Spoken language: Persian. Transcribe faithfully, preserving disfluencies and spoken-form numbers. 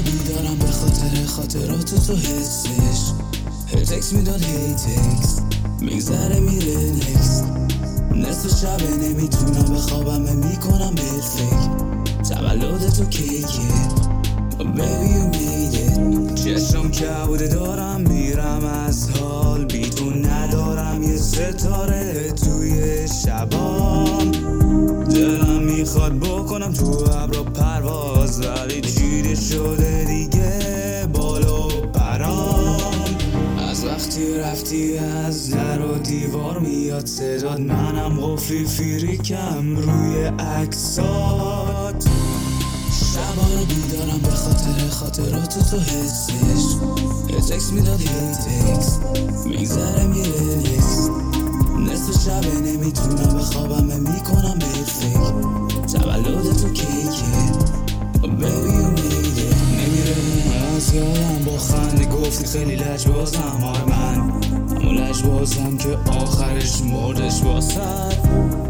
بیدارم به خاطر خاطرات تو حسش. هی تکس میداد هی تکس میگذره میره نکس. نصف شبه نمیتونم بخوابم میکنم بهت فکر. تولد تو کیکه Baby you made it. چشم کبوده دارم میرم از حال، بی تو ندارم یه ستاره توی شبام. دلم میخواد بکنم تو ابرا پرواز، ولی چیده شده دیگه بالا و پرام. از وقتی رفتی از در و دیوار میاد صداد، منم قفلی فیریکم روی عکسات. شبا رو بیدارم به خاطر خاطرات تو حسش. یه تکس میداد یه تکس میگذره میره نکس. نصف شبه نمیتونم بخوابم میکنم به فکر. تولد تو کیکه Baby you made it. نمیره از یادم با خنده گفتی خیلی لجبازم. آره من همون لجبازم که آخرش مردش واسد.